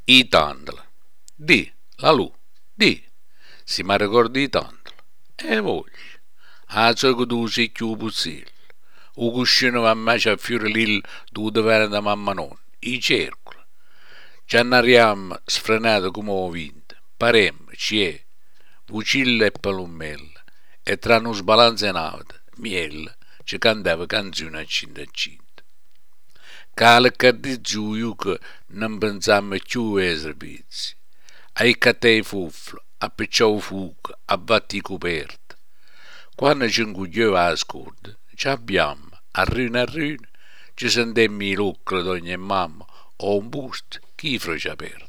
I tandala. Di, la lu, di. Si mi ricordi i tandala. E voglio. A so che tu sei più possibile. O cuscino va mai a fiore lì dove venne da mamma non. I circolo. Ci annariamo sfrenato come ho vinto. Paremmo, ci è. Vucilla e palomella. E tra noi sbalanza in auto, miele, ci cantava canzoni a cinta a cinta. Cale che di giù che non pensammo più ai servizi. Ai catei fufflo, a picciò fuoco, a batti coperti. Quando ci ingugliava a scorda, ci abbiamo, a runa, ci sentemmo i lucri d'ogni mamma o un busto, chi ci aperto.